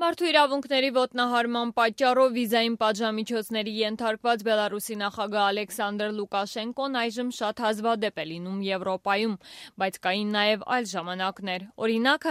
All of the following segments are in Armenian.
Մարդու իրավունքների ոտնահարման պատճառով վիզային պատժամիջոցների ենթարկված Բելարուսի նախագահ Ալեքսանդր Լուկաշենկոն այժմ շատ հազվադեպ է լինում Եվրոպայում, բայց կային նաև այլ ժամանակներ։ Օրինակ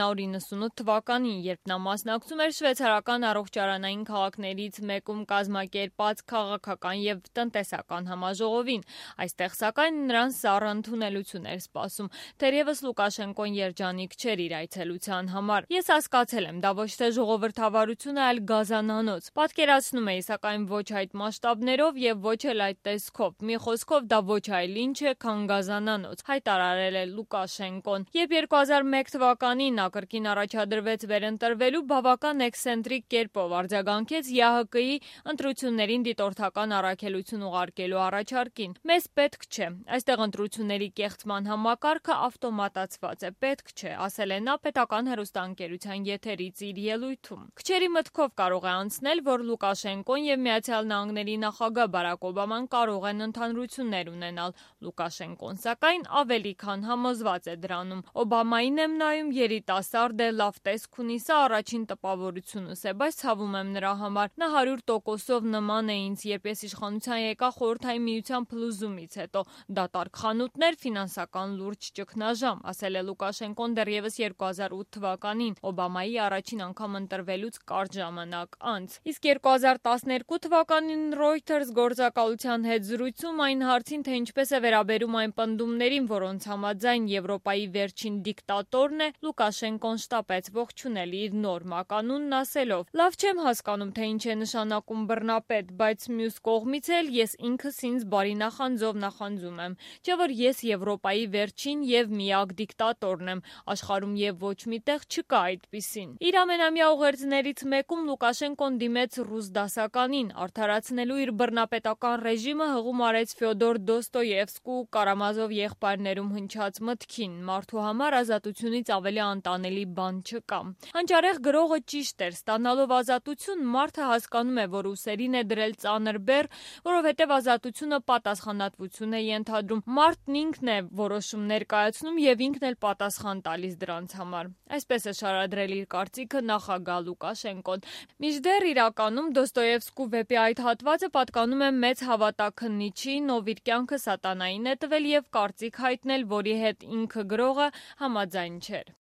1998 թվականին, երբ նա մասնակցում էր շվեյցարական առողջարանային քաղաքներից մեկում կազմակերպած քաղաքական եւ տնտեսական համաժողովին։ Այստեղ սակայն նրան սառը ընդունելություն էր սպասում, թերևս Լուկաշենկոն երջանիկ չէր իր այցելության համար։ Ես հասկացել եմ, դա ոչ թե ժողովրդավարությունը, այլ գազանանոց։ Պատկերացնում էի, սակայն ոչ այդ մասշտաբներով եւ ոչ էլ այդ տեսքով։ Մի խոսքով դա ոչ այլ ինչ է, քան գազանանոց, հայտարարել է Լուկաշենկոն։ Երբ 2001 թվականին նա կրկին առաջադրվեց վերընտրվելու, բավական էքսցենտրիկ կերպով արձագանքեց ԵԱՀԿ-ի ընտրություններին դիտորդական առաքելություն ուղարկելու առաջարկին։ Մեզ պետք չէ։ Այստեղ ընտրությունների կեղծման համակարգը ավտոմատացված է, պետք չէ, ասել է նա պետական հեռուստաընկերության եթերից իր ելույթում։ Քչերի մտքով կարող է անցնել, որ Լուկաշենկոն եւ Միացյալ Նահանգների նախագահ Բարակ Օբաման կարող են ընդհանրություններ ունենալ։ Լուկաշենկոն սակայն ավելի քան համոզված է դրանում։ Օբամային եմ նայում, երիտասարդ է, լավ տեսք ունի, սա առաջին տպավորությունս է, բայց ցավում եմ նրա համար։ Նա 100%-ով նման է ինձ, երբ ես իշխանության եկա Խորհրդային Միության փլուզումից հետո։ Դատարկ խանութներ, ֆինանսական լուրջ ճգնաժամ, ասել է Լուկաշենկոն դեռևս 2008 թվականին Օբամայի առաջին անգամ ընտրվելուց կարճ ժամանակ անց։ Իսկ 2012 թվականին Reuters գործակալության հետ զրույցում այն հարցին, թե ինչպես է վերաբերում այն պնդումներին, որոնց համաձայն Եվրոպայի վերջին դիկտատորն է, Լուկաշենկոն շտապեց ողջունել իր նոր մականունն ասելով. «Լավ չեմ հասկանում, թե ինչ է նշանակում բռնապետ, բայց մյուս կողմից էլ ես ինքս ինձ բարի նախանձով նախանձում եմ։ Չէ՞ որ ես Եվրոպայի վերջին եւ միակ դիկտատորն եմ, աշխարհում եւ ոչ միտեղ չկա այդպիսին»։ Իր ամենամյա ուղերձներից մեկում Լուկաշենկոն դիմեց ռուս դասականին, արդարացնելու իր բռնապետական ռեժիմը հղում արեց Ֆյոդոր Դոստոևսկու Կարամազով եղբայրներում հնչած մտքին. մարդու համար ազատությունից ավելի անտանելի բան չկա։ Հանճարեղ գրողը ճիշտ էր, ստանալով ազատություն մարդը հասկանում է, որ ուսերին է դրել ծանր բեռ, որովհետև ազատությունը պատասխանատվություն է ենթադրում։ Մարդն ինքն է որոշում ներկայացնում եւ ինքն էլ պատասխան տալիս դրանց համար։ Այսպես է շարադրել իր կարծիքը նախագահ Լուկաշենկոն։ Մինչդեռ իրականում Դոստոևսկու վեպի այդ հատվածը պատկանում է մեծ հավատաքննիչին, ով իր կյանքը սատանային է տվել եւ կարծիք հայտնել, որի հետ ինքը գրողը համաձայն չէր։